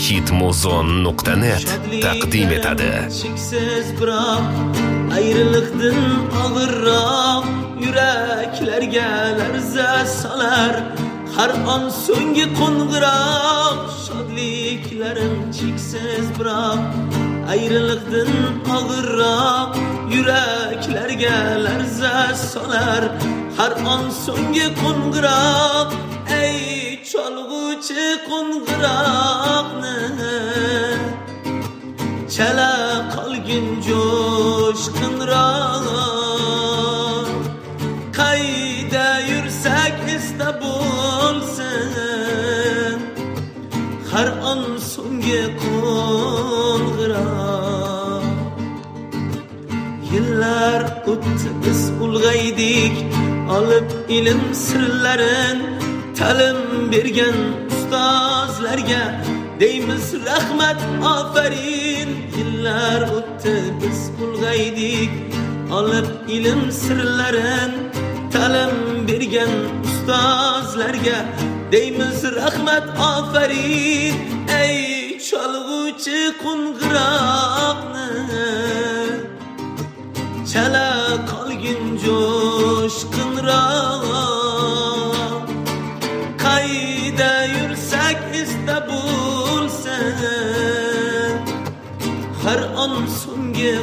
hitmuzon.net taqdim etadi. Cheksiz biroq ayriliqdan og'irroq yuraklarga larza solar. Har on so'nggi qo'ng'iroq shodliklarim cheksiz biroq ayriliqdan og'irroq yuraklarga larza solar. Har on so'nggi qo'ng'iroq ey cholg'uchi qo'ng'iroqni chala qolgin jo'shqinroq. Qayda yursak esda bo'lsin har on so'nggi qo'ng'iroq. Yillar o'tdi biz ulg'aydik, olib ilm sirlarin ta'lim bergan ustozlarga deymiz rahmat ofarin. Yillar o'tdi biz ulg'aydik, olib ilm sirlarin ta'lim bergan ustozlarga deymiz rahmat ofarin. Ey cholg'uchi qo'ng'iroqni chala qolgin jo'shqinroq. Qayda yursak esda bo'lsin har on so'nggi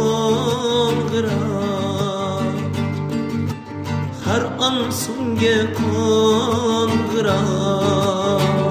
qo'ng'iroq. Har on so'nggi qo'ng'iroq.